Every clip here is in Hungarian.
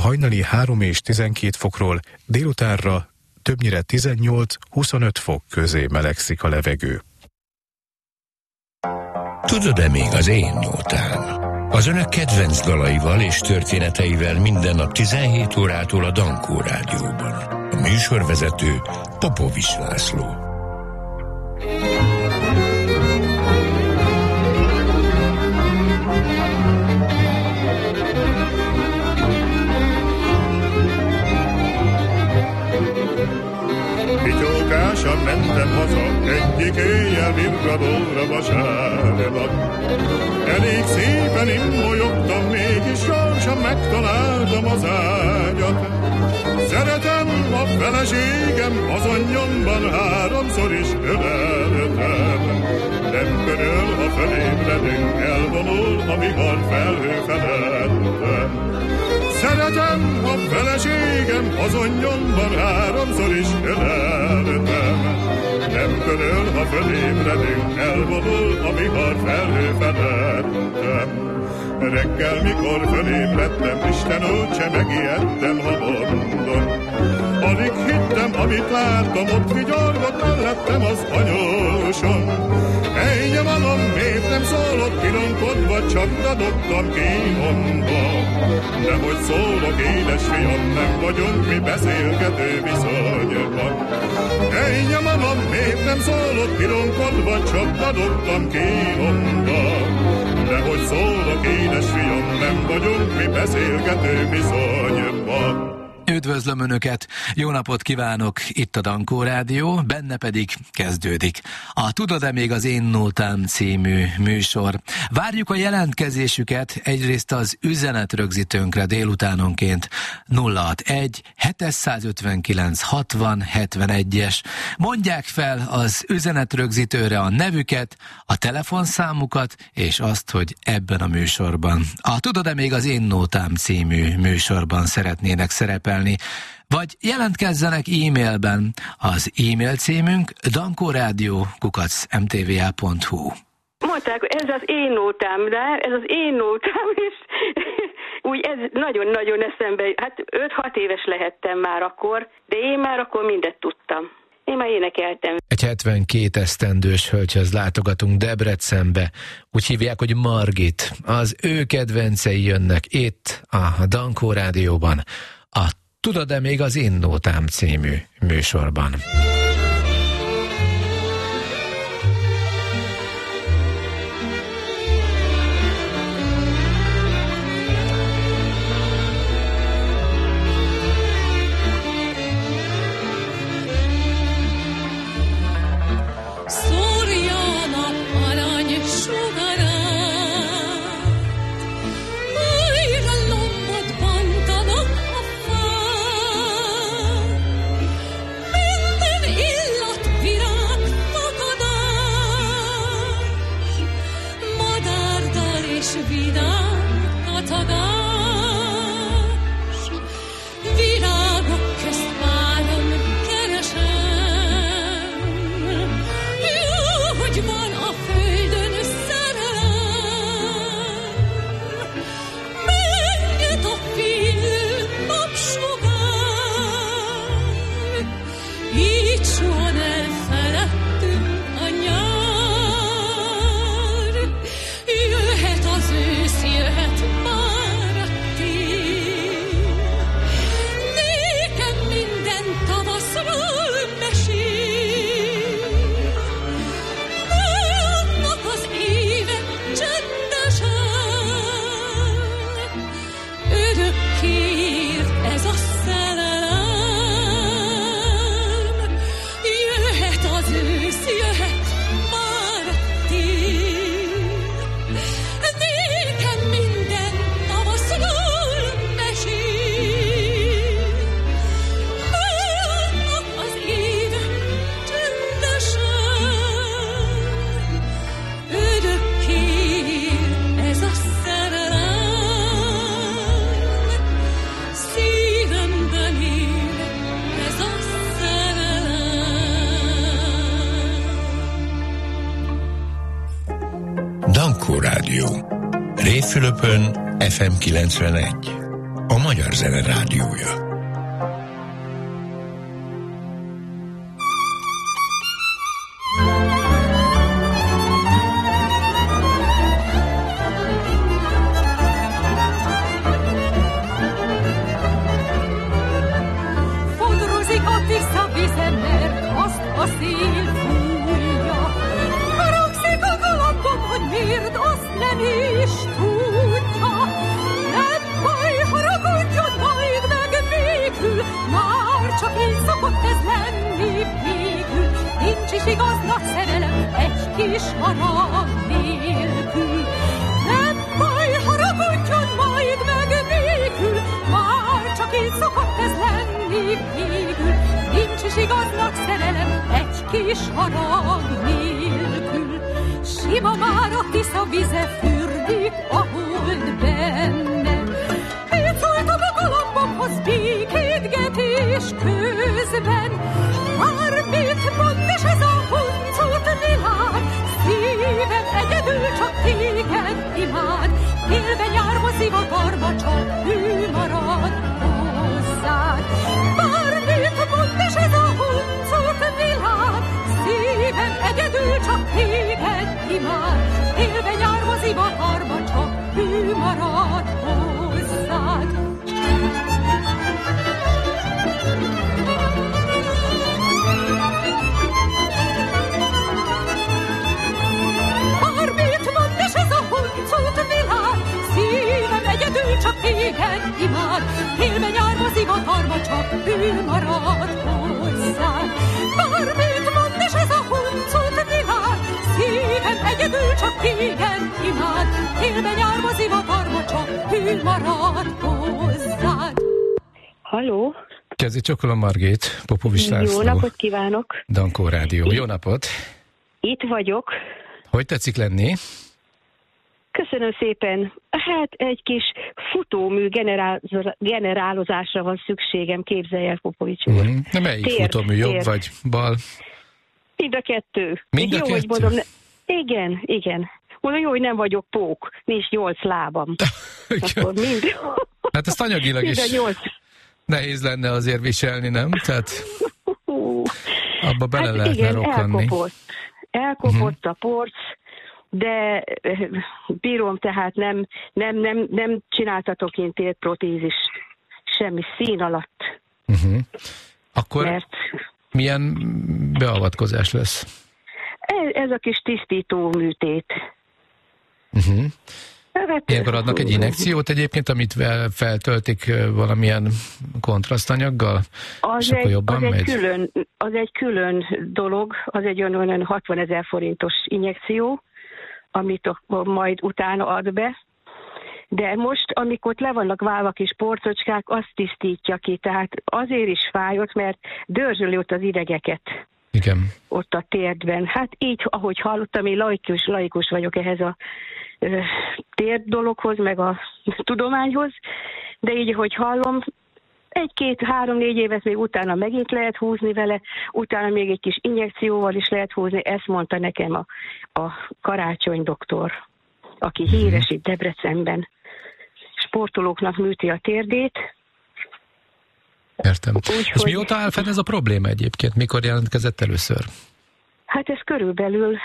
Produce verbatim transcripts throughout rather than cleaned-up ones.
hajnali három és tizenkét fokról, délutánra többnyire tizennyolc-huszonöt fok közé melegszik a levegő. Tudod-e még az én nótám? Az önök kedvenc dalaival és történeteivel minden nap tizenhét órától a Dankó Rádióban. A műsorvezető Popovics László. Pityókásan mentem haza, egyik éjjel virradóra vasárnap. Elég szépen immolyogtam, mégis gyorsan megtaláltam az ágyat. Szeretem a feleségem, azon nyomban háromszor is öleltem. Nem körül, ha fölébredünk, elvonul a vihar felhő felettem. Szeretem a feleségem, azon nyomban háromszor is öleltem. Nem körül, ha fölébredünk, elvonul a vihar felhő felettem. Reggel, mikor fölébredtem, Isten úgyse megijedtem, ha mondom. Alig hittem, amit láttam, ott vigyorgott mellettem az anyósom. Ejje valam, miért nem szólott, pillankodva csak dadogtam kínomba. Nehogy szólok, édes fiam, nem vagyunk mi beszélgető viszonyban. Ejje valam, miért nem szólott, pillankodva csak dadogtam kínomba. Nehogy szólok, édes fiam, nem vagyunk mi beszélgető viszonyban. Üdvözlöm Önöket, jó napot kívánok, itt a Dankó Rádió, benne pedig kezdődik a Tudod-e még az én nótám című műsor. Várjuk a jelentkezésüket egyrészt az üzenetrögzítőnkre délutánonként nulla hatvanegy hétszázötvenkilenc hatvan hetvenegyes. Mondják fel az üzenetrögzítőre a nevüket, a telefonszámukat és azt, hogy ebben a műsorban, a Tudod-e még az én nótám című műsorban szeretnének szerepelni. Vagy jelentkezzenek e-mailben. Az e-mail címünk dankórádió kukac em té vé á pont hu. Mondták, ez az én nótám, de ez az én nótám, és úgy ez nagyon-nagyon eszembe, hát öt-hat éves lehettem már akkor, de én már akkor mindet tudtam. Én már énekeltem. Egy hetvenkét esztendős hölgyhöz látogatunk Debrecenbe. Úgy hívják, hogy Margit. Az ő kedvencei jönnek itt a Dankó Rádióban. A Tudod-e még az én nótám című műsorban. Dankó Rádió. Révfülöpön ef em kilencvenegy. a Magyar Zene Rádiója. A szél fújja, haragszik a galambom, hogy miért azt nem is tudja. Nem baj, haragudjon majd meg végül, már csak így szokott ez lenni végül. Nincs is igaz nagy szerelem egy kis harag nélkül. Nem baj, haragudjon majd meg végül, már csak így szokott ez lenni végül. Nincs is igaz nagy szerelem egy kis harag nélkül. Sima már a Tisza vize fürdik a hold benne. Pécoltam a galambomhoz békétgetés közben. Már mit mond is ez a huncut világ? Szívem egyedül csak téged imád. Télben nyárba zivatarba csak ő marad hozzád. Már mit mond is ez a huncut világ? Szívem egyedül csak téged imád. Télben nyárba zivatarba csak ő marad hozzád. Egyedül csak téged imád, télben nyárba zivatarba csak ő marad hozzád. Bármit mond is ez a huncut világ, szívem egyedül csak téged imád, télben nyárba zivatarba csak ő marad hozzád. Halló? Kezi Csokolom Margit, Popovics László. Jó napot kívánok! Dankó Rádió. Jó napot! Itt vagyok. Hogy tetszik lenni? Köszönöm szépen. Hát egy kis futómű generálozásra van szükségem, képzelj el, Popovics úr. Mm, de melyik tér, futómű, jobb tér. Vagy bal? Mind a kettő. Mind a jó, kettő? Hogy mondom, ne... Igen, igen. Mondom, jó, hogy nem vagyok pók, nincs nyolc lábam. Akkor mind... Hát ezt anyagilag is nyolc... nehéz lenne azért viselni, nem? Tehát abba bele hát lehetne igen, rokkanni. Elkopott. Elkopott uh-huh. a porc, de bírom, tehát nem, nem, nem, nem csináltatok én térprotézis semmi szín alatt. Uh-huh. Akkor mert milyen beavatkozás lesz? Ez, ez a kis tisztító műtét. Uh-huh. Ilyenkor adnak egy injekciót egyébként, amit feltöltik valamilyen kontrasztanyaggal? Az, egy, az, egy külön, az egy külön dolog, az egy olyan hatvanezer forintos injekció, amit majd utána ad be. De most, amikor le vannak válva kis porcocskák, azt tisztítja ki. Tehát azért is fájott, mert dörzsöli ott az idegeket. Igen. Ott a térdben. Hát így, ahogy hallottam, én laikus, laikus vagyok ehhez a ö, térd dologhoz, meg a tudományhoz, de így, hogy hallom, egy-két, három-négy évet még utána megint lehet húzni vele, utána még egy kis injekcióval is lehet húzni, ezt mondta nekem a, a Karácsony doktor, aki mm-hmm. híres itt Debrecenben. Sportolóknak műti a térdét. Értem. Úgy, És hogy... mióta áll fenn ez a probléma egyébként? Mikor jelentkezett először? Hát ez körülbelül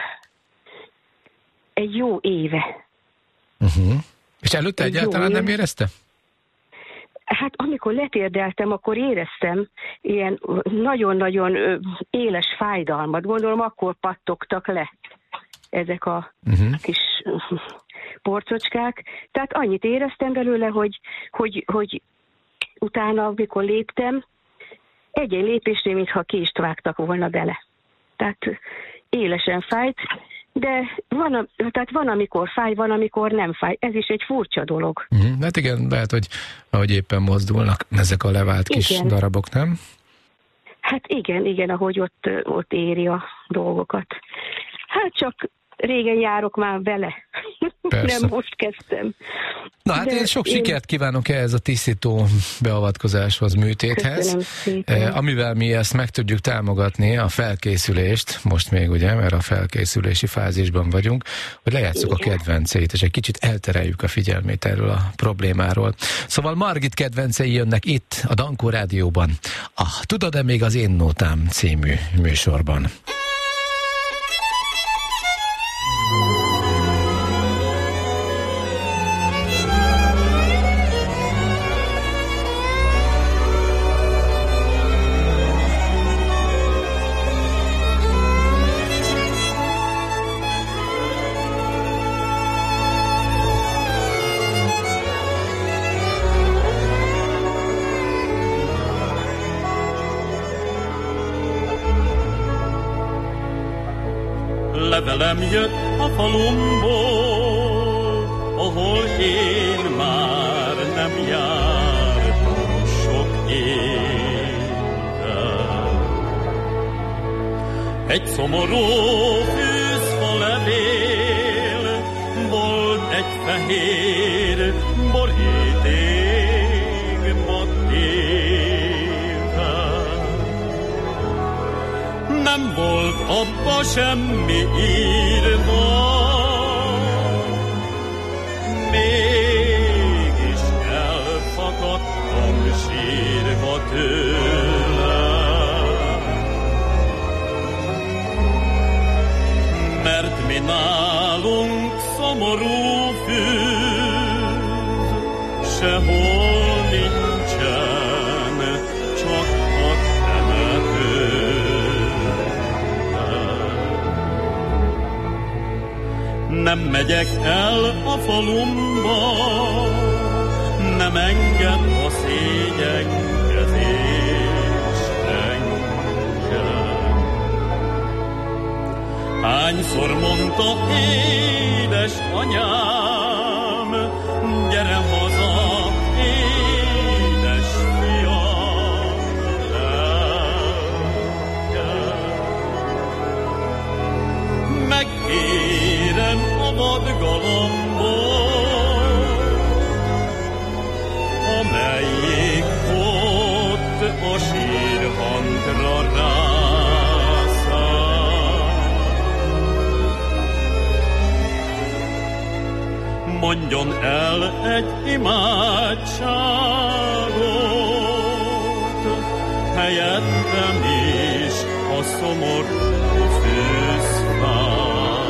egy jó éve. Uh-huh. És előtte egy egyáltalán nem érezte? Hát amikor letérdeltem, akkor éreztem ilyen nagyon-nagyon éles fájdalmat. Gondolom, akkor pattogtak le ezek a uh-huh. kis porcocskák. Tehát annyit éreztem belőle, hogy, hogy, hogy utána, amikor léptem, egy-egy lépésnél, mintha kést vágtak volna bele. Tehát élesen fájt, de van, tehát van, amikor fáj, van, amikor nem fáj. Ez is egy furcsa dolog. Uh-huh. Hát igen, lehet, hogy ahogy éppen mozdulnak ezek a levált kis igen. darabok, nem? Hát igen, igen, ahogy ott, ott éri a dolgokat. Hát csak régen járok már vele. Nem most kezdtem. Na hát De én sok én... sikert kívánok ehhez a tisztító beavatkozáshoz, műtéthez, eh, amivel mi ezt meg tudjuk támogatni, a felkészülést, most még ugye, mert a felkészülési fázisban vagyunk, hogy lejátsszuk a kedvenceit, és egy kicsit eltereljük a figyelmét erről a problémáról. Szóval Margit kedvencei jönnek itt, a Dankó Rádióban, a Tudod-e még az én nótám című műsorban. Levelem jött a falumból, ahol én már nem jártam sok éve. Egy szomorú fűzfa levél, volt egy fehér borítékba téve. Nem volt abba semmi írva, mégis elfakadtam sírva tőle. Mert mi nálunk szomorú fűz, sehol nincsen, csak a temető. Nem megyek el a falumba, nem enged a szégyenkezés engem. Hányszor mondta édes anyám, gyere haza, édes fiam, lelkem. Megérem a vadgalambot, amelyik ott a sírhantra rászáll. Mondjon el egy imádságot, helyettem is a szomorú fűzfát.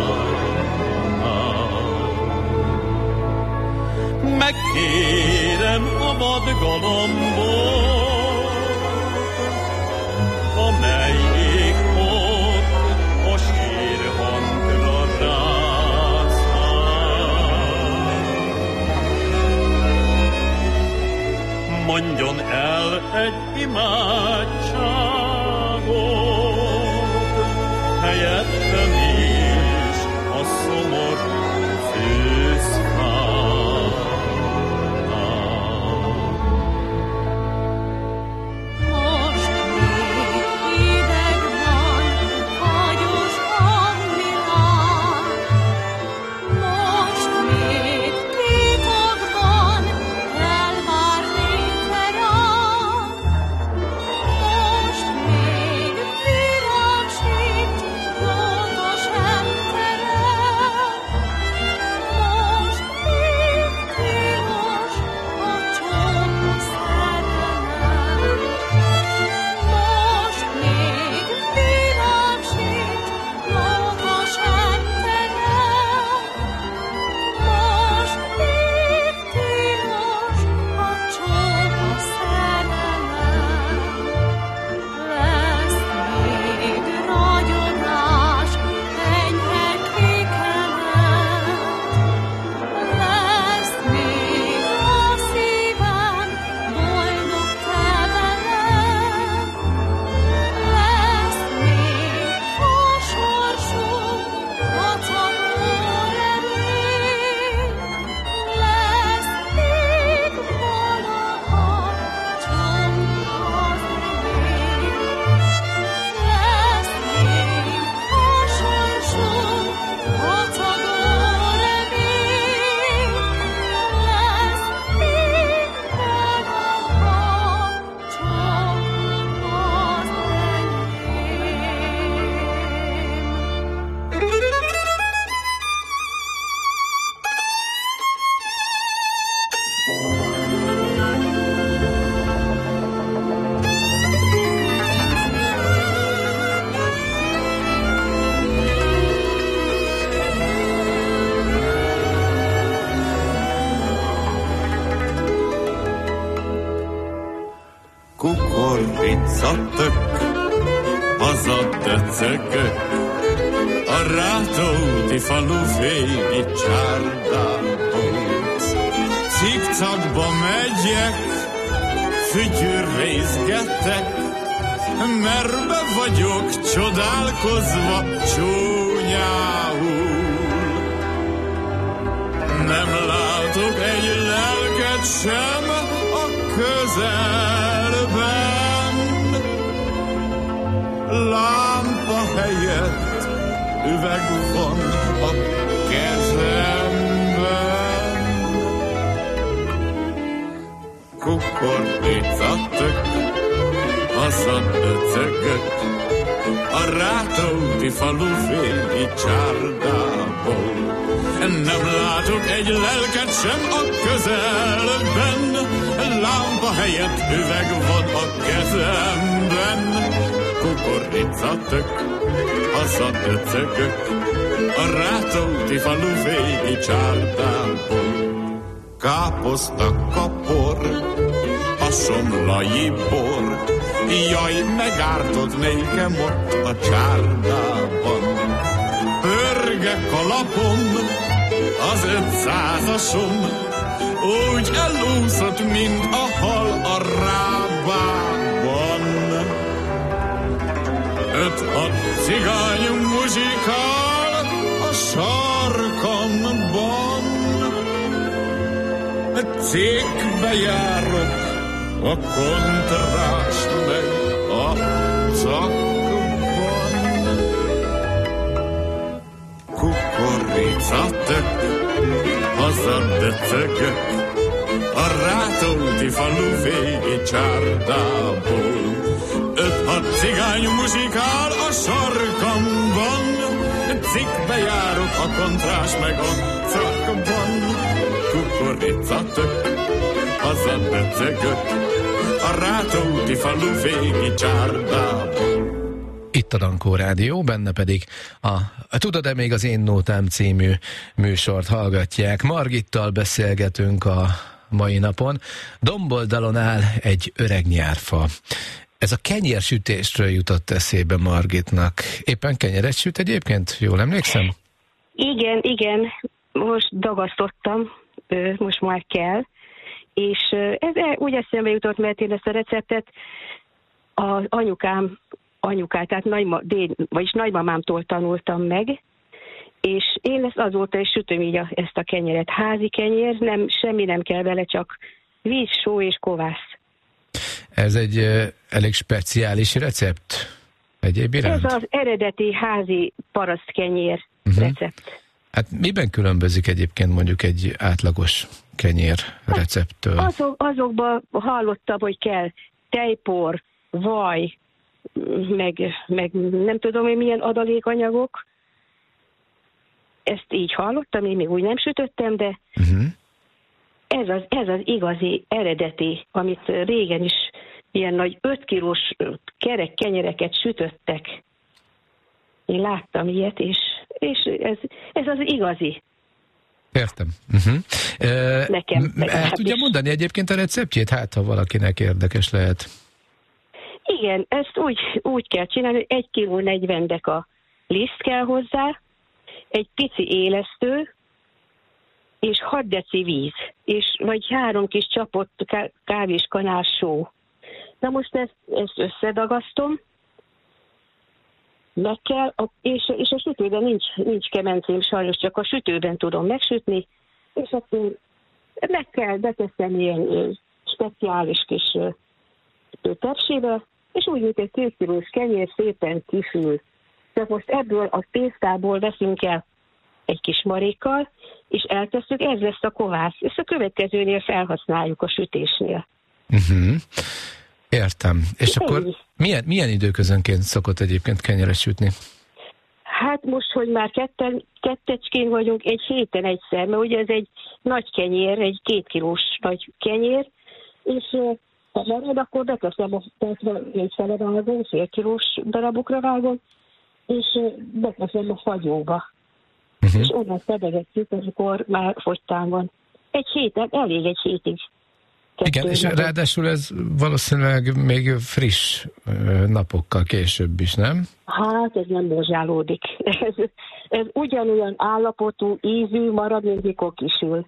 Megkérem a vadgalambot, amelyik ott a sírhantra rászáll. Mondjon el egy imádságot, helyettem is a szomorú fűzfát. kukoricatök, hazadöcögök, a Rátóti falu féli csárdából. Cikcakba megyek, fütyűrészgetek, merbe vagyok csodálkozva csúnyául. Nem látok egy lelket sem a közelben, lámpa helyett üveg van a kezemben. Kukoricatök, hazadöcögök, a Rátóti falu féli csárdából. Nem látok egy lelket sem a közelben, lámpa helyett üveg van a kezemben. Kukoricatök, hazadöcögök, a Rátóti falu féli csárdából. Káposzta kapor, a somlai bor, jaj, megártott nékem ott a csárdában. Pörgek a lapom, az ötszázasom, úgy elúszott, mint a hal a rábában. Öt-hat cigány muzsikál a sarkamban, cégbe járok, a kontrás meg a cakban. Kukoricatök, hazadöcögök, a Rátóti falu féli csárdából. Öt-hat cigány muzsikál a sarkamban, cikkbe járok, a kontrás meg a cakban. Kukoricatök, hazadöcögök, a Rátóti falu féli csárdából. Itt a Dankó Rádió, benne pedig a Tudod-e még az én nótám című műsort hallgatják. Margittal beszélgetünk a mai napon. Domboldalon áll egy öreg nyárfa. Ez a kenyérsütésről jutott eszébe Margitnak. Éppen kenyeret süt egyébként? Jól emlékszem? Igen, igen. Most dagasztottam, most már kell. És ez úgy eszembe jutott, mert én ezt a receptet az anyukám, anyukát, tehát nagyma, dél, vagyis nagymamámtól tanultam meg, és én ezt azóta is sütöm így a, ezt a kenyeret. Házi kenyér, nem, semmi nem kell vele, csak víz, só és kovász. Ez egy uh, elég speciális recept egyéb iránt? Ez az eredeti házi parasztkenyér uh-huh. recept. Hát miben különbözik egyébként mondjuk egy átlagos kenyér recepttől? Azok, azokban hallottam, hogy kell tejpor, vaj, meg, meg nem tudom, hogy milyen adalékanyagok. Ezt így hallottam, én még úgy nem sütöttem, de uh-huh. ez, az, ez az igazi, eredeti, amit régen is ilyen nagy öt kilós kerek kenyereket sütöttek. Én láttam ilyet, és, és ez, ez az igazi. Értem. Uh-huh. Uh, nekem, nekem el tudja is. mondani egyébként a receptjét? Hát, ha valakinek érdekes lehet. Igen, ezt úgy, úgy kell csinálni, hogy egy kiló negyven deka liszt kell hozzá, egy pici élesztő, és hat deci víz, és vagy három kis csapott kávéskanál só. Na most ezt, ezt összedagasztom, meg kell, és, és a sütőben nincs, nincs kemencém, sajnos csak a sütőben tudom megsütni, és akkor meg kell beteszem ilyen speciális kis tepsébe, és úgy, mint egy két kilós kenyér szépen kifül. Tehát most ebből a tésztából veszünk el egy kis marékkal, és eltesszük, ez lesz a kovász, és a következőnél felhasználjuk a sütésnél. Uh-huh. Értem. És Ennyi. Akkor milyen, milyen időközönként szokott egyébként kenyeret sütni? Hát most, hogy már ketten, kettecskén vagyunk, egy héten egyszer, mert ugye ez egy nagy kenyér, egy két kilós nagy kenyér, és ha marad, akkor beteszem, a négy fele vágom, fél kilós darabokra vágom, és beteszem a fagyóba. Uh-huh. És onnan szedegetjük, amikor már fogytán van. Egy héten, elég egy hétig. Igen, és ráadásul ez valószínűleg még friss napokkal később is, nem? Hát ez nem morzsálódik. Ez, ez ugyanolyan állapotú, ízű marad, mint mikor kisül.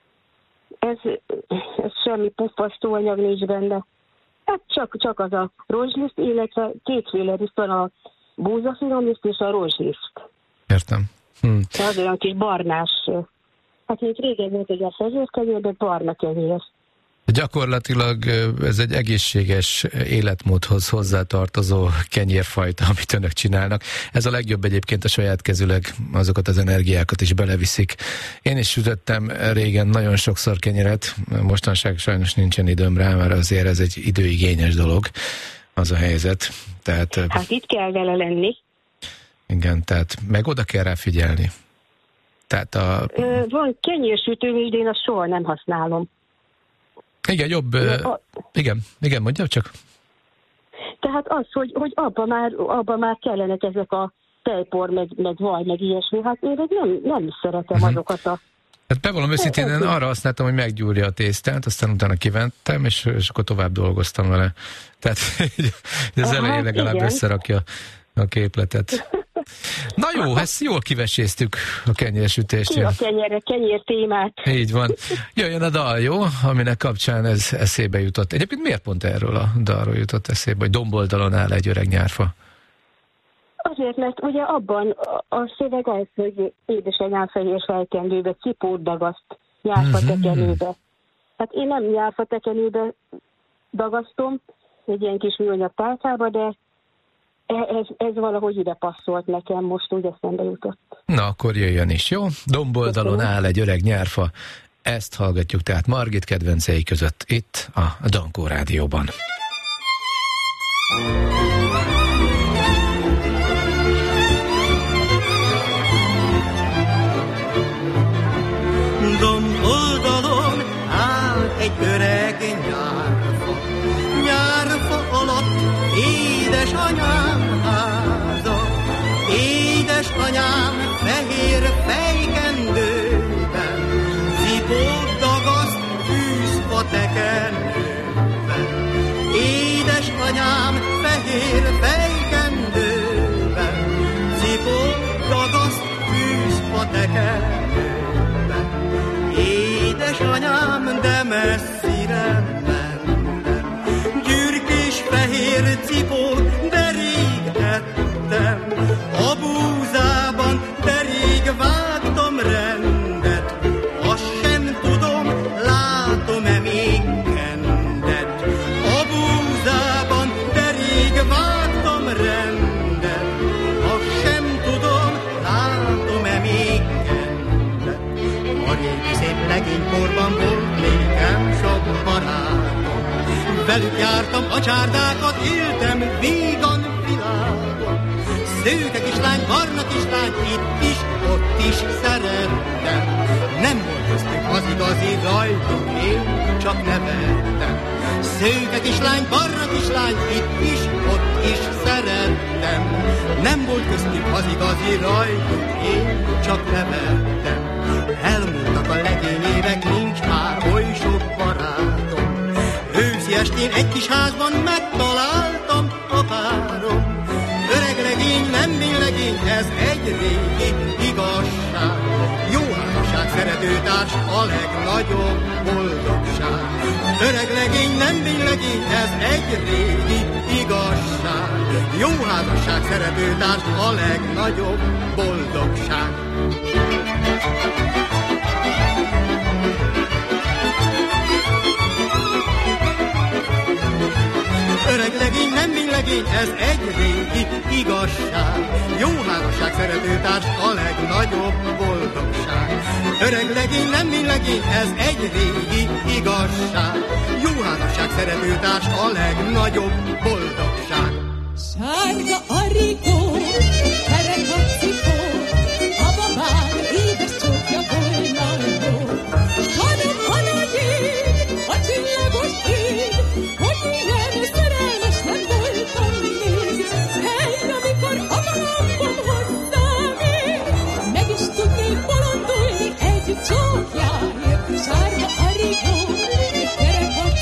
Ez, ez semmi puffasztó anyag nincs benne. Hát csak, csak az a rozsliszt, illetve kétféle liszt van, a búzafinomliszt és a rozsliszt. Értem. Hm. Az olyan kis barnás. Hát mint régen volt, hogy a fehér kenyér, de barna kenyér. Gyakorlatilag ez egy egészséges életmódhoz hozzátartozó kenyérfajta, amit önök csinálnak. Ez a legjobb egyébként, a saját kezüleg azokat az energiákat is beleviszik. Én is sütöttem régen nagyon sokszor kenyeret, mostanság sajnos nincsen időm rá, mert azért ez egy időigényes dolog, az a helyzet. Tehát, hát itt kell vele lenni. Igen, tehát meg oda kell rá figyelni. Tehát a... Van kenyérsütőm is, de én azt soha nem használom. Igen, jobb. A... Igen, igen, mondja csak. Tehát az, hogy, hogy abban már, abba már kellenek ezek a tejpor, meg, meg vaj, meg ilyesmi. Hát én nem, nem szeretem uh-huh. azokat a... Hát bevallom őszintén, én arra használtam, hogy meggyúrja a tésztát, aztán utána kiventem, és, és akkor tovább dolgoztam vele. Tehát az elején hát, legalább igen. Összerakja a képletet. Na jó, ezt jól kiveséztük a kenyérsütést. Ki a kenyérre, kenyér témát. Így van. Jöjjön a dal, jó? Aminek kapcsán ez eszébe jutott. Egyébként miért pont erről a dalról jutott eszébe, hogy domboldalon áll egy öreg nyárfa? Azért, mert ugye abban a szöveg az, hogy édesanyám fehér fejkendőbe, cipót dagaszt nyárfa tekenőbe. Hát én nem nyárfa tekenőbe dagasztom, egy ilyen kis műanyag tálcába, de Ez, ez valahogy ide passzolt nekem, most úgy eszembe jutott. Na, akkor jöjjön is, jó? Domboldalon áll egy öreg nyárfa. Ezt hallgatjuk tehát Margit kedvencei között itt a Dankó Rádióban. Domboldalon áll egy öreg nyárfa, nyárfa alatt édesanyám háza, édesanyám fehér fejkendőben, cipót dagaszt tűzfa tekenőben. Édesanyám fehér fejkendőben, cipót dagaszt tűzfa tekenőben. Édesanyám, de messzire mentem, gyürkés fehér cipót, de rég ettem, a búzában, de rég vágtam rendet, azt sem tudom, látom-e még kendet. A búzában, de rég vágtam rendet, azt sem tudom, látom-e még kendet. A régi szép legénykorban volt nékem sok barátom, velük jártam a csárdákat, éltem vígan világon. Szőke kislány, barna kislány, itt is, ott is szerettem. Nem volt köztük az igazi rajtok, én csak nevettem. Szőke kislány, barna kislány, itt is, ott is szerettem. Nem volt köztük az igazi rajtok, én csak nevettem. Elmúltak a legényévek, nincs már oly sok barátom. Őszi estén egy kis házban megtaláltam a párom. Öreg legény, nem villegény, ez egy régi igazság. Jó házasság, szeretőtárs, a legnagyobb boldogság. Öreg legény, nem villegény, ez egy régi igazság. Jó házasság, szeretőtárs, a legnagyobb boldogság. Öreg legény, nem villegény, ez egy régi igazság. Jó házasság, szeretőtárs, a legnagyobb boldogság. Öreg legény, nem villegény, ez egy régi igazság. Jó házasság, szeretőtárs, a legnagyobb boldogság. Sárga a rigó, kerek a cipó, a babám édes csókja volna jó. Hanem a nagy ég, a csillagos ég, hogy ilyen szerelmes nem voltam még. Hely, amikor a malambom hozzám ér, meg is tudnék bolondulni egy csókjáért. Sárga a rigó, kerek a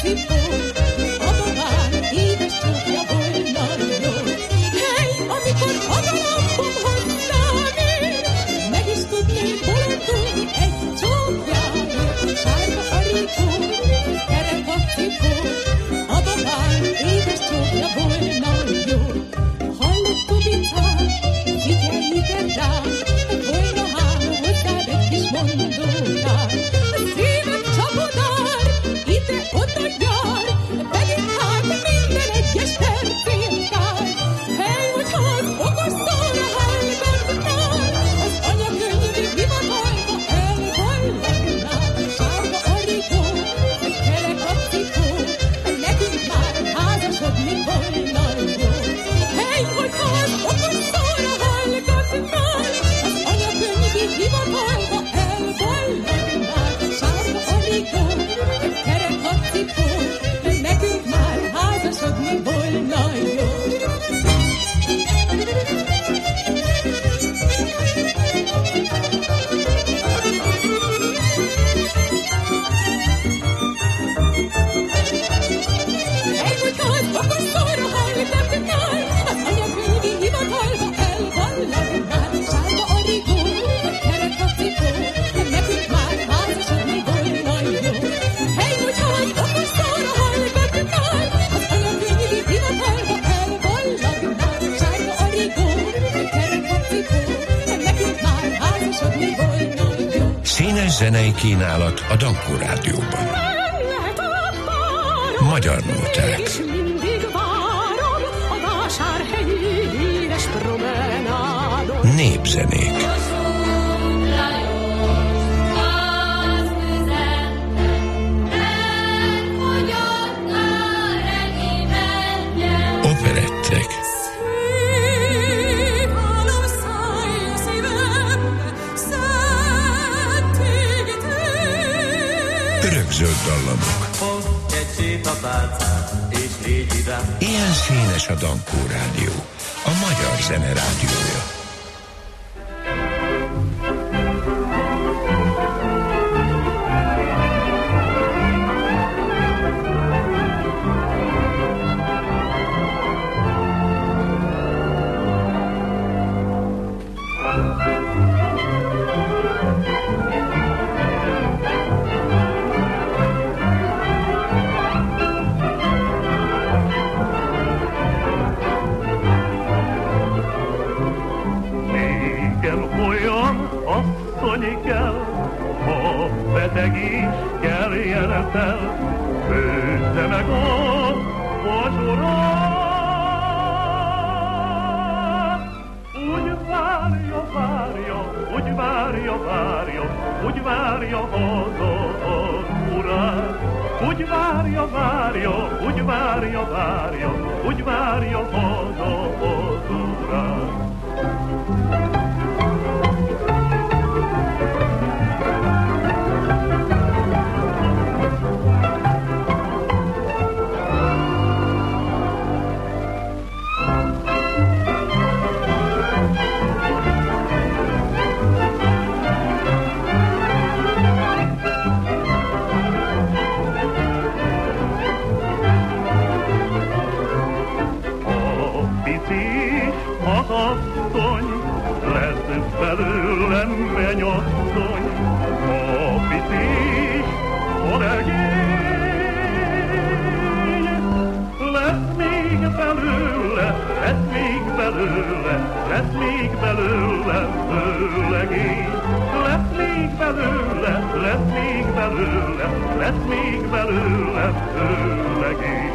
zenei kínálat a Dankó Rádióban. Magyar nóták. És mindig várom a vásárhelyi híres promenádon. Népzenék. Operettek. Örökzöld dallamok. Ilyen színes a Dankó Rádió, a magyar zene rádiója. Kell, ha beteg is keljen fel, főzze meg a vacsorát. Úgy várja, várja, úgy várja, várja, úgy várja haza az urát. Úgy várja, várja, úgy várja, várja, úgy várja haza az urát. Belőlem mennyasszony, a picis, a legény. Lesz még belőle, lesz még belőle, lesz még belőle főlegény. Lesz még belőle, lesz még belőle, lesz még belőle főlegény.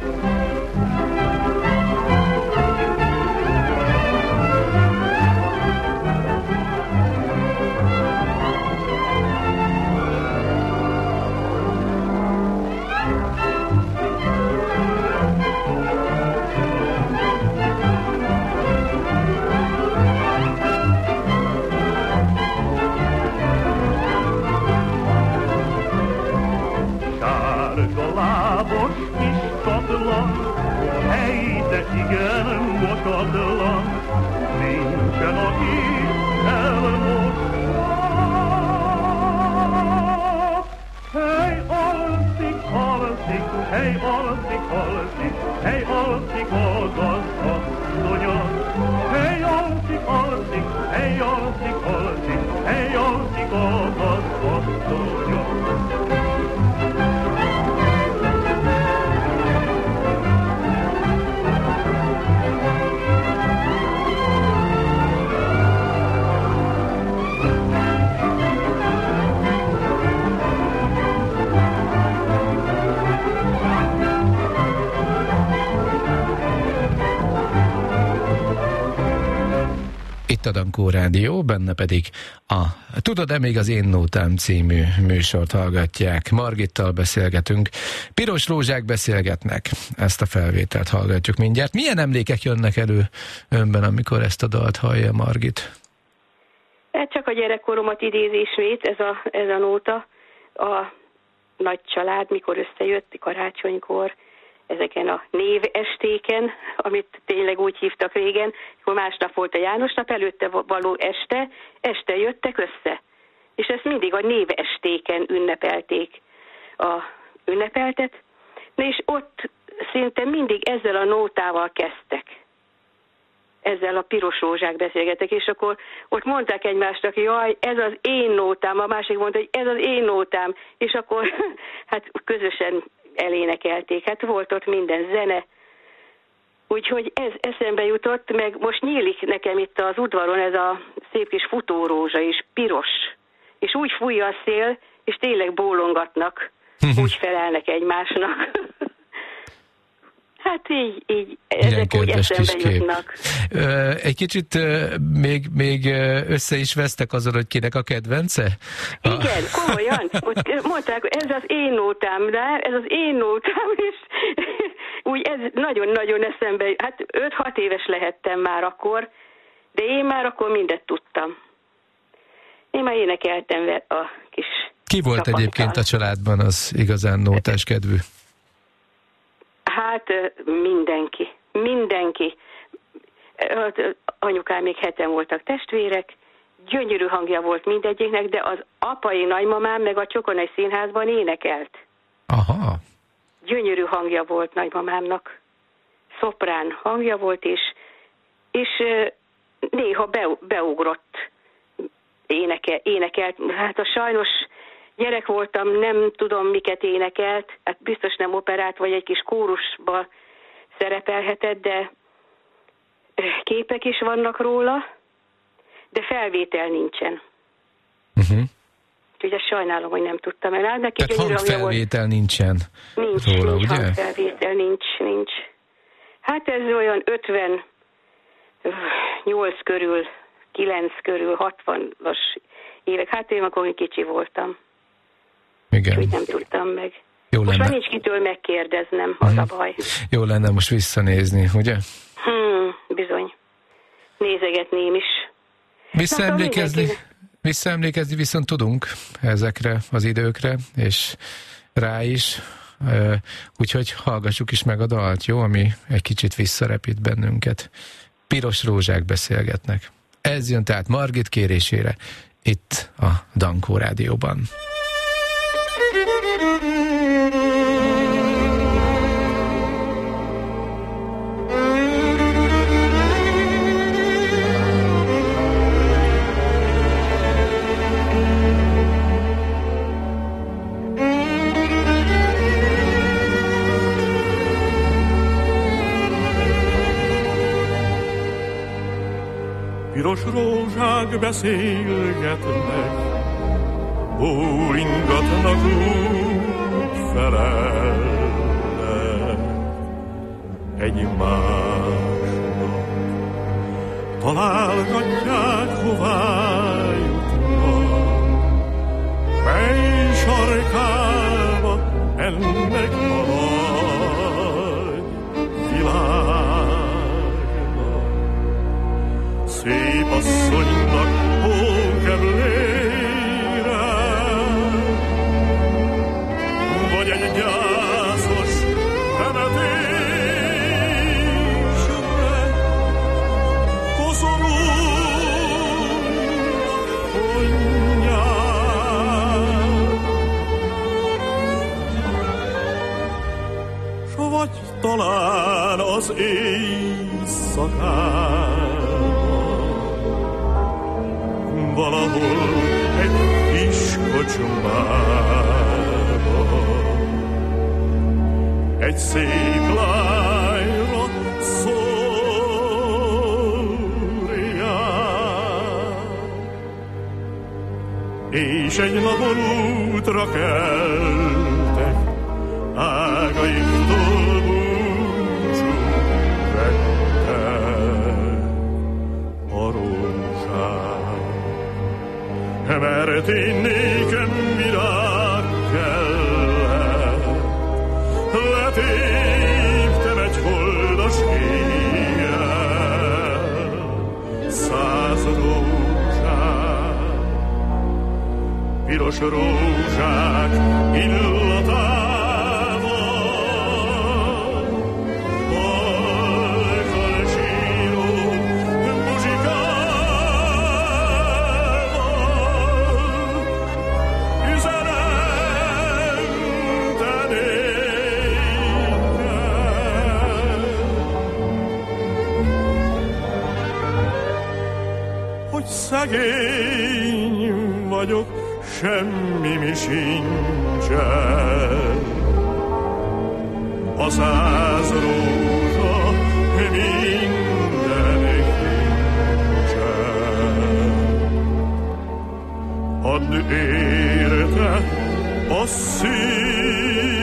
Igen, mosatlan, nincsen, aki elmossa. Hely, alszik, alszik, hely, alszik, alszik, hely, alszik az az asszonya. Hely, alszik, alszik, hely, alszik, alszik, hely, alszik az az asszonya. Itt a Dankó Rádió, benne pedig a Tudod-e még az én nótám című műsort hallgatják. Margittal beszélgetünk, Piros Rózsák beszélgetnek, ezt a felvételt hallgatjuk mindjárt. Milyen emlékek jönnek elő önben, amikor ezt a dalt hallja, Margit? Hát csak a gyerekkoromat idéz ismét ez a, ez a nóta. A nagy család, mikor összejött karácsonykor, ezeken a névestéken, amit tényleg úgy hívtak régen, akkor másnap volt a János nap, előtte való este, este jöttek össze. És ezt mindig a névestéken ünnepelték a ünnepeltet. Na és ott szinte mindig ezzel a nótával kezdtek. Ezzel a Piros Rózsák beszélgetek, és akkor ott mondták egymásnak, hogy jaj, ez az én nótám, a másik mondta, hogy ez az én nótám, és akkor hát közösen elénekelték. Hát volt ott minden zene. Úgyhogy ez eszembe jutott, meg most nyílik nekem itt az udvaron ez a szép kis futórózsa is, piros. és úgy fúj a szél, és tényleg bólongatnak, úgy felelnek egymásnak. Hát így, így ezek úgy eszembe jutnak. Egy kicsit még, még össze is vesztek azon, hogy kinek a kedvence? Igen, komolyan. Mondták, ez az én nótám, de ez az én nótám, és úgy ez nagyon-nagyon eszembe, hát öt-hat éves lehettem már akkor, de én már akkor mindet tudtam. Én már énekeltem a kis Ki volt csapattal. Egyébként a családban az igazán nótás kedvű? Hát mindenki, mindenki. Anyukám még heten voltak testvérek, gyönyörű hangja volt mindegyiknek, de az apai nagymamám meg a Csokonai Színházban énekelt. Aha. Gyönyörű hangja volt nagymamámnak, szoprán hangja volt, és, és néha be, beugrott, éneke, énekelt. Hát a sajnos gyerek voltam, nem tudom miket énekelt, hát biztos nem operát, vagy egy kis kórusba szerepelhetett, de képek is vannak róla, de felvétel nincsen. Uh-huh. Úgyhogy ezt sajnálom, hogy nem tudtam el. Neki Tehát hangfelvétel volt. nincsen nincs, róla, nincs ugye? hangfelvétel, nincs, nincs. Hát ez olyan ötvennyolc körül, kilenc körül, hatvanas évek. Hát én akkor kicsi voltam. Igen. Úgyhogy nem tudtam meg. Jó most lenne. már nincs kitől megkérdeznem, az a baj. Jó lenne most visszanézni, ugye? Hmm, bizony. Nézegetném is. Visszaemlékezni, visszaemlékezni viszont tudunk ezekre az időkre, és rá is. Úgyhogy hallgassuk is meg a dalt, jó? Ami egy kicsit visszarepít bennünket. Piros rózsák beszélgetnek. Ez jön tehát Margit kérésére itt a Dankó Rádióban. Piros rózsák beszélgetnek, bólingatnak, úgy felelnek egymásnak. Találgatják, hová jutnak, mely sarkába ennek a nagy világnak. Szép asszonynak hókemlére, vagy egy gyászos temetésre, koszorúnak vonják. S vagy talán az éjszakán, valahol egy kis kocsmában egy szép lányra szólják, és egy napon útra keltek, ágaiktól búcsút vettek a rózsák. Mert én nékem virág kellett, letéptem egy holdas éjjel száz rózsát, piros rózsák illatával, halkan síró szegény vagyok, semmi mi sincsen. A száz rózsa mindenek nincsen. A add érte a szívem.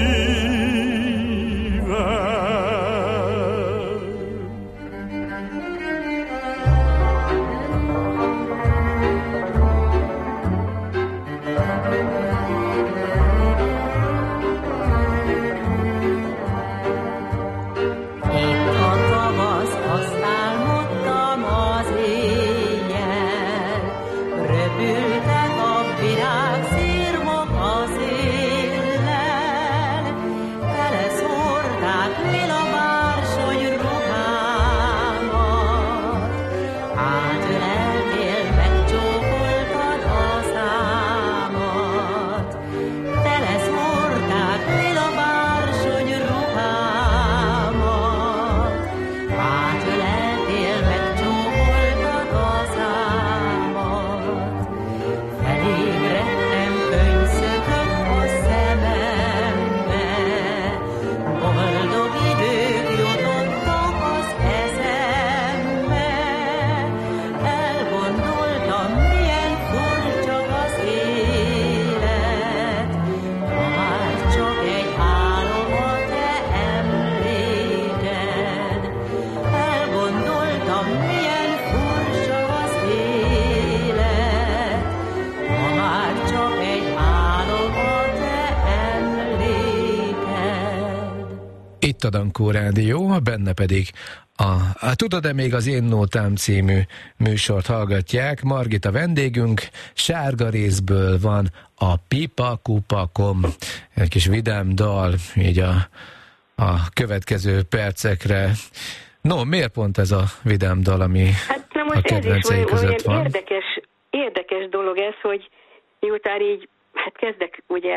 A Dankó Rádió, benne pedig a, a Tudod-e még az Én Nótám című műsort hallgatják. Margit a vendégünk, sárga részből van a Pipa Kupakom, egy kis vidám dal, így a, a következő percekre. No, miért pont ez a vidám dal, ami hát, na most a kedvencei között van? Érdekes, érdekes dolog ez, hogy miután így, hát kezdek ugye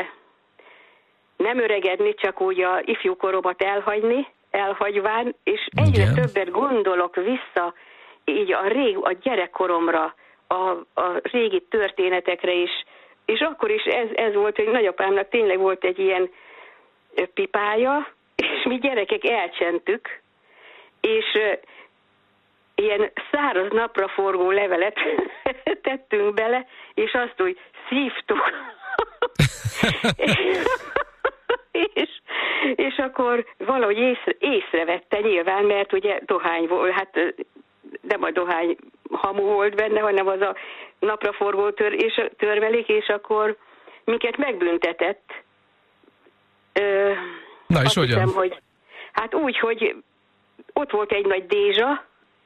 nem öregedni, csak úgy a ifjúkoromat elhagyni, elhagyván, és egyre igen. többet gondolok vissza így a, rég, a gyerekkoromra, a, a régi történetekre is, és akkor is ez, ez volt, hogy nagyapámnak tényleg volt egy ilyen pipája, és mi gyerekek elcsentük, és ilyen száraz napra forgó levelet tettünk bele, és azt úgy szívtuk. És, és akkor valahogy észre, észrevette nyilván, mert ugye dohány volt, hát nem a dohány hamu volt benne, hanem az a napraforgó tör, és törmelék, és akkor minket megbüntetett. Ö, Na és hogyan? Hiszem, hogy, hát úgy, hogy ott volt egy nagy dézsa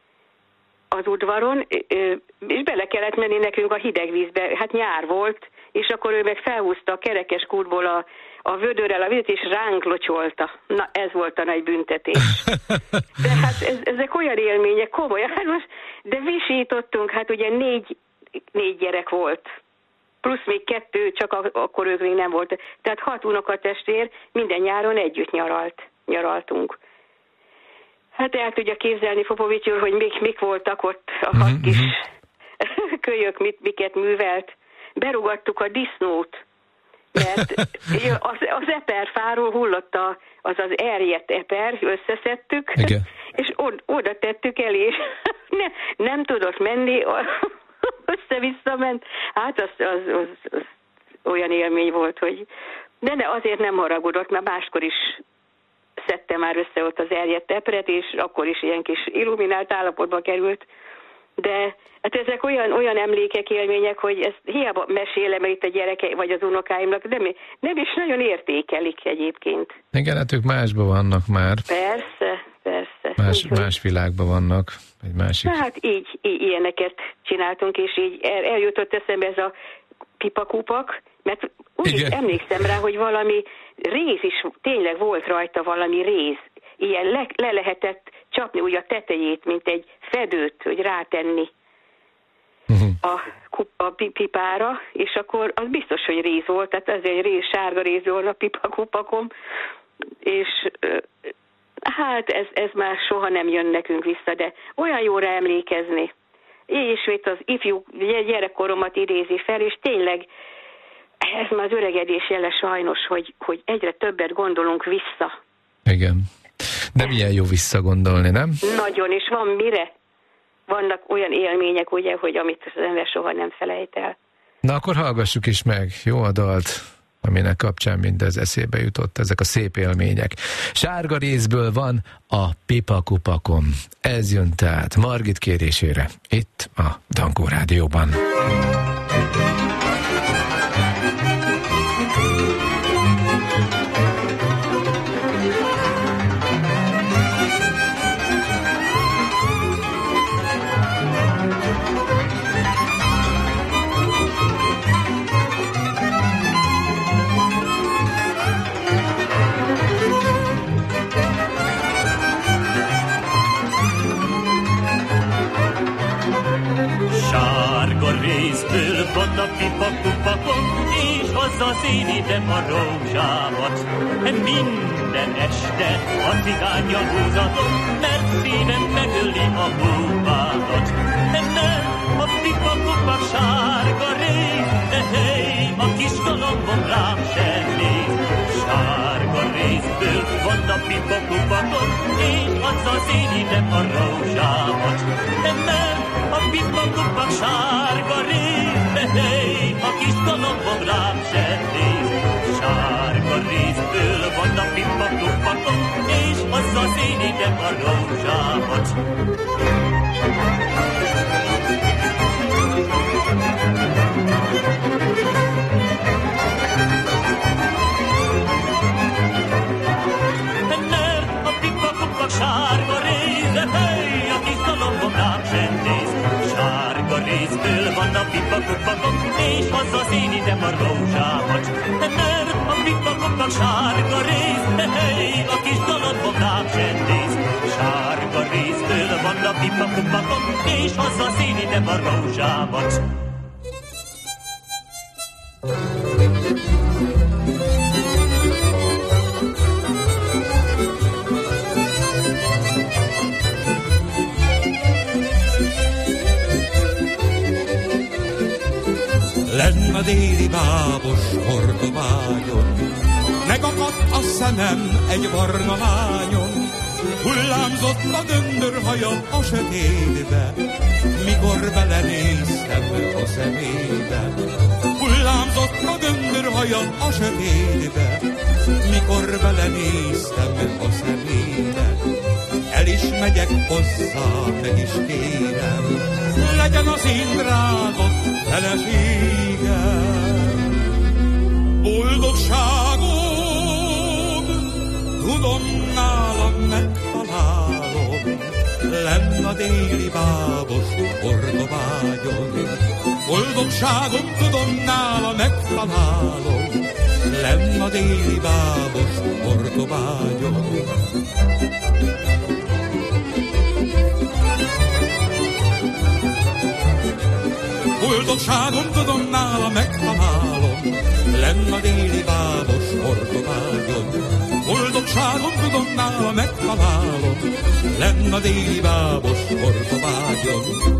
az udvaron, és bele kellett menni nekünk a hideg vízbe, hát nyár volt, és akkor ő meg felhúzta a kerekes kútból a, a vödörrel a vizet, és ránk locsolta. Na, ez volt a nagy büntetés. De hát ez, ezek olyan élmények, komolyan, hát most, de visítottunk, hát ugye négy, négy gyerek volt. Plusz még kettő, csak a, akkor ők még nem volt. Tehát hat unokatestvér minden nyáron együtt nyaralt, nyaraltunk. Hát el tudja képzelni, Popovics úr, hogy mik, mik voltak ott a hat mm-hmm. kis kölyök, mit, miket művelt. Berugattuk a disznót, mert az, az eperfáról hullott a, az az erjedt eper, összeszedtük, igen. és od, oda tettük elé, és ne, nem tudott menni, össze-vissza ment. Hát az, az, az, az olyan élmény volt, hogy de, de azért nem haragudott, mert máskor is szedte már össze ott az erjedt epret, és akkor is ilyen kis illuminált állapotba került. De hát ezek olyan, olyan emlékek, élmények, hogy ezt hiába mesélem itt a gyereke vagy az unokáimnak, de nem, nem is nagyon értékelik egyébként. Igen, hát ők másban vannak már. Persze, persze. Más, más világban vannak. Egy másik. Hát így, így ilyeneket csináltunk, és így el, eljutott eszembe ez a pipakupak, mert úgy is emlékszem rá, hogy valami réz is, tényleg volt rajta valami réz. Ilyen le, le lehetett csapni úgy a tetejét, mint egy fedőt, hogy rátenni uh-huh. a, a pipára, és akkor az biztos, hogy réz volt, tehát ez egy réz, sárga réz volt a pipakupakom, és hát ez, ez már soha nem jön nekünk vissza, de olyan jóra emlékezni. És itt az ifjú gyerekkoromat idézi fel, és tényleg ez már az öregedés jele sajnos, hogy, hogy egyre többet gondolunk vissza. Igen. De milyen jó visszagondolni, nem? Nagyon, és van mire. Vannak olyan élmények, ugye, hogy amit az ember soha nem felejt el. Na akkor hallgassuk is meg, jó a dalt, aminek kapcsán mindez eszébe jutott, ezek a szép élmények. Sárga rézből van a Pipakupakom. Ez jön tehát Margit kérésére, itt a Dankó Rádióban. Van a Pipakupakom, és azzal szédítem a rózsámat. Minden este a cigányjal húzatom, mert szívem megöli a búvámat. Nem, a Pipakupak sárga rész, de hely, a kis galambom rám sem néz. Sárga részből van a Pipakupakom, és azzal szédítem a rózsámat. Nem, a Pipakupak sárga rész, de hely, a kis galambom rám sem néz. Sárga részből van a Pipakupakom, és azzal szédítem a rózsámat. Mert a Pipakupak sárga rész, de hely, a kis galambom rám sem néz. Sárga részből van a Pipakupakom, és azzal szédítem a rózsámat. Mert a Pipakupak sárga rész, de hely, a kis galambom rám sem néz. Sárga részből van a Pipakupakom, és azzal szédítem a rózsámat. Lenn a déli bábos Hortobágyon, megakadt a szemem egy barna lányon, hullámzott a göndörhaja a sötétbe, mikor belenéztem a szemébe. Hullámzott a göndörhaja a sötétbe, mikor belenéztem a szemébe. El is megyek hozzá, meg is kérem, legyen az én drága feleségem. Boldogságom, tudom, nálam megtalálom, lenn a déli bábos Hortobágyon. Boldogságom, tudom, nálam megtalálom, lenn a déli bábos Hortobágyon. Boldogságom, tudom, nála megtalálom, lenn a déli bábos Hortobágyon. Boldogságom, tudom, nála megtalálom, lenn a déli bábos Hortobágyon.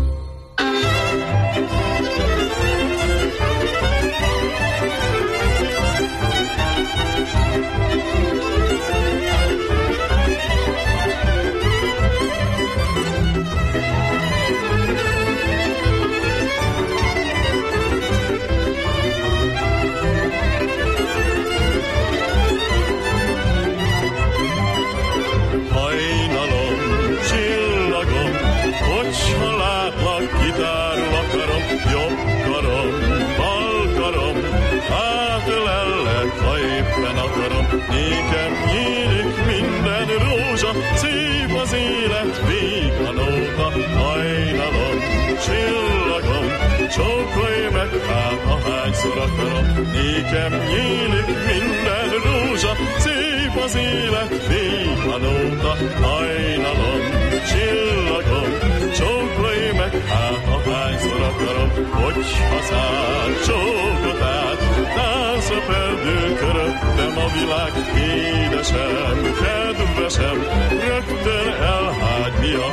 Nékem nyílik minden rózsa, szép az élet vígan óta. Hajnalom, csillagom, csókolj meg hát ahányszor akarom. Nékem nyílik minden rózsa, szép az élet vígan óta. Hajnalom, csillagom, csókolj meg hát ahányszor akarom. Hogyha száll csókot át, tánc a perdő köröttem a világ. Édesem, kedvesem, rögtön elhágy miattad a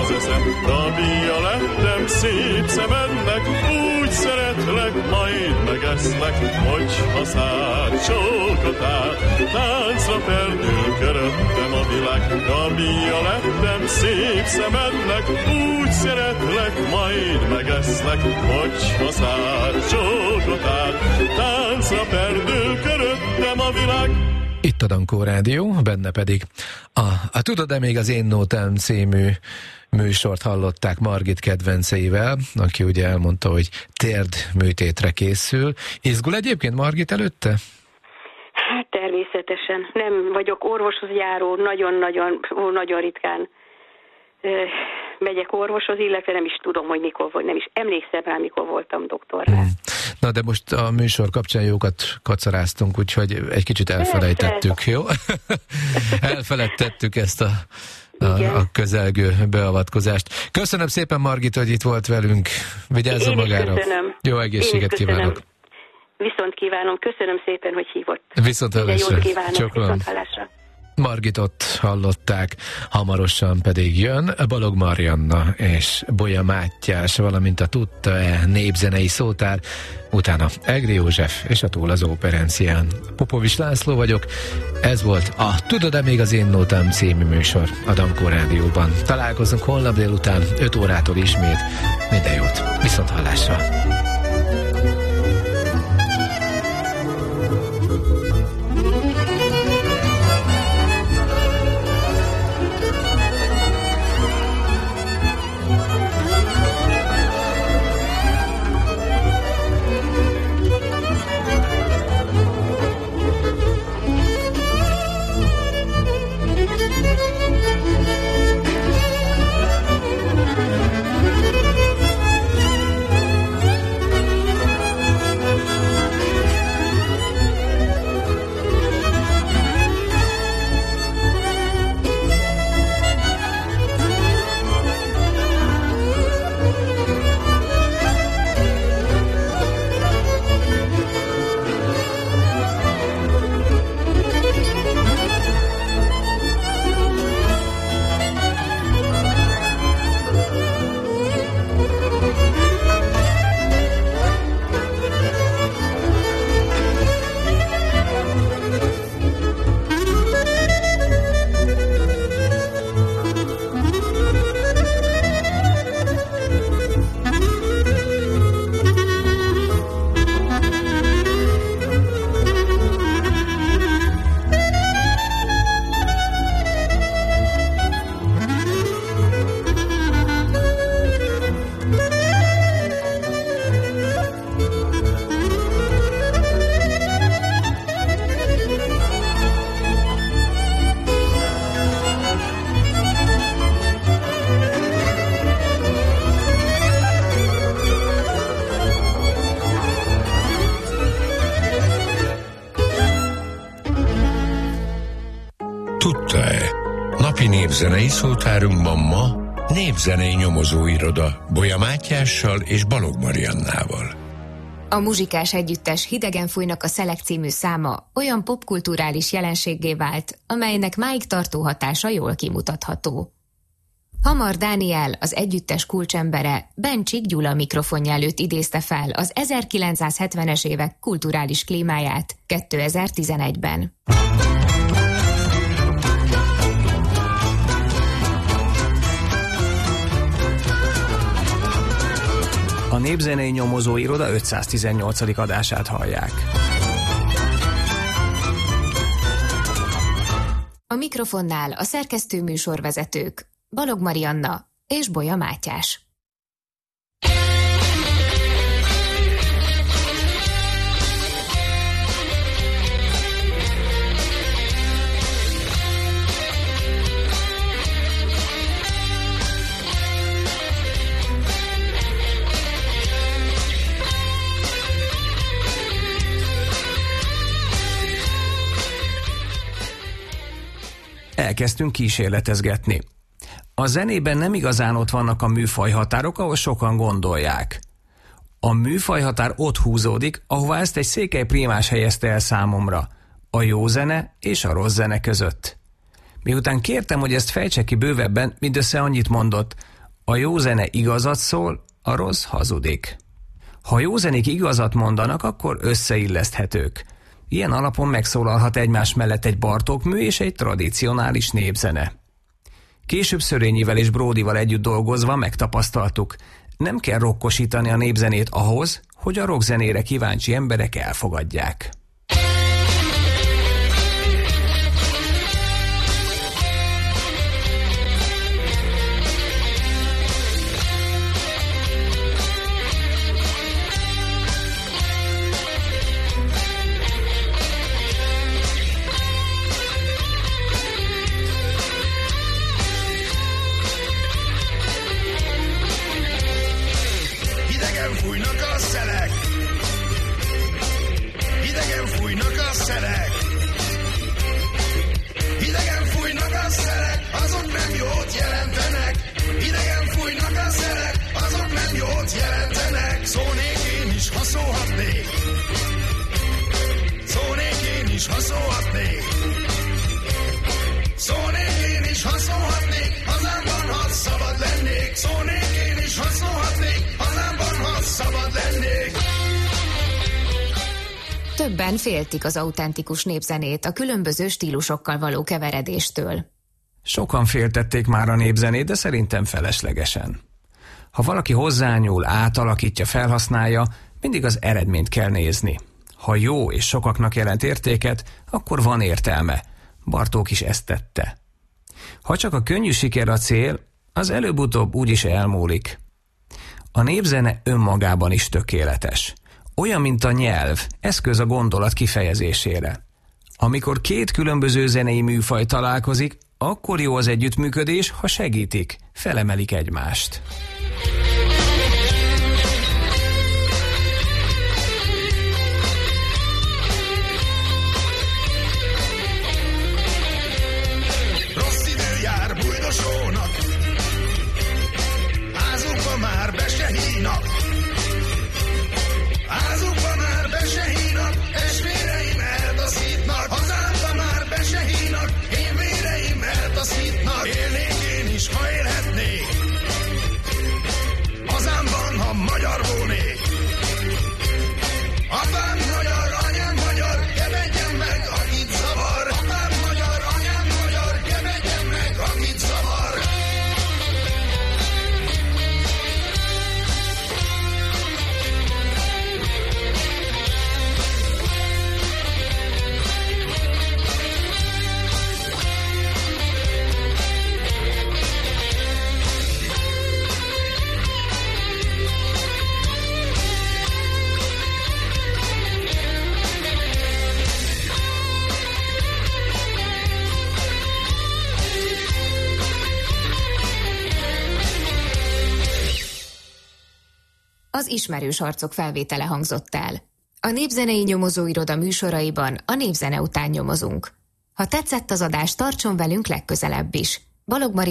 az eszem. Rabia lettem szép szemednek, úgy szeretlek, majd megeszlek, hogyha szád csókot át, táncra perdül köröttem a világ. Rabia lettem szép szemednek, úgy szeretlek, majd megeszlek, hogyha szád csókot át, táncra perdül köröttem a világ. Itt a Dankó Rádió, benne pedig a, a Tudod-e még az Én Nótám című műsort hallották Margit kedvenceivel, aki ugye elmondta, hogy térdműtétre készül. Izgul egyébként Margit előtte? Hát természetesen. Nem vagyok orvoshoz járó, nagyon-nagyon nagyon ritkán megyek orvoshoz, illetve nem is tudom, hogy mikor volt, nem is emlékszem rá, mikor voltam doktornál. Hmm. Na de most a műsor kapcsán jókat kacaráztunk, úgyhogy egy kicsit elfelejtettük, jó? Elfelejtettük ezt a, a, a közelgő beavatkozást. Köszönöm szépen, Margit, hogy itt volt velünk. Vigyázzon Én magára. Köszönöm. Jó egészséget kívánok. Viszont kívánom. Köszönöm szépen, hogy hívott. Viszont hallásra. Viszont hallásra. Margitot hallották, hamarosan pedig jön Balog Marianna és Bolya Mátyás, valamint a Tudta-e népzenei szótár, utána Egri József és a Túl az Óperencián. Popovics László vagyok, ez volt a Tudod-e még az Én Nótám című műsor a Dankó Rádióban. Találkozunk holnap délután öt órától ismét. Minden jót, viszont hallásra! Tudta-e? Napi népzenei szótárunkban ma népzenei nyomozóiroda Bolya Mátyással és Balog Mariannával. A muzsikás együttes Hidegen fújnak a szelek című száma olyan popkulturális jelenséggé vált, amelynek máig tartó hatása jól kimutatható. Hamar Dániel, az együttes kulcsembere, Bencsik Gyula mikrofonja előtt idézte fel az ezerkilencszázhetvenes évek kulturális klímáját kétezer-tizenegyben. A Népzenei Nyomozóiroda ötszáztizennyolcadik adását hallják. A mikrofonnál a szerkesztő műsorvezetők Balog Marianna és Bolya Mátyás. Elkezdtünk kísérletezgetni. A zenében nem igazán ott vannak a műfajhatárok, ahol sokan gondolják. A műfajhatár ott húzódik, ahová ezt egy Székely Prímás helyezte el számomra, a jó zene és a rossz zene között. Miután kértem, hogy ezt fejtse ki bővebben, mindössze annyit mondott, A jó zene igazat szól, a rossz hazudik. Ha jó zenék igazat mondanak, akkor összeilleszthetők. Ilyen alapon megszólalhat egymás mellett egy Bartók mű és egy tradicionális népzene. Később Szörényivel és Bródival együtt dolgozva megtapasztaltuk, nem kell rokkosítani a népzenét ahhoz, hogy a rockzenére kíváncsi emberek elfogadják. Többen féltik az autentikus népzenét a különböző stílusokkal való keveredéstől. Sokan féltették már a népzenét, de szerintem feleslegesen. Ha valaki hozzányúl, átalakítja, felhasználja, mindig az eredményt kell nézni. Ha jó és sokaknak jelent értéket, akkor van értelme. Bartók is ezt tette. Ha csak a könnyű siker a cél, az előbb-utóbb úgyis elmúlik. A népzene önmagában is tökéletes. Olyan, mint a nyelv, eszköz a gondolat kifejezésére. Amikor két különböző zenei műfaj találkozik, akkor jó az együttműködés, ha segítik, felemelik egymást. Rossz idő jár bújdosónak, házukba már be se hínak. Házukba már be se hínak, testvéreim eltaszítnak. Hazámba már be se hínak, én véreim eltaszítnak. Élnék én is, ha élhetnék, hazámban, ha magyar volnék. Apám magyar, anyám magyar, kebedjen meg, akit zavar. Apám magyar, anyám magyar, kebedjen meg, akit zavar. Az ismerős arcok felvétele hangzott el. A Népzenei Nyomozóiroda műsoraiban a népzene után nyomozunk. Ha tetszett az adás, tartson velünk legközelebb is. Balogh Mari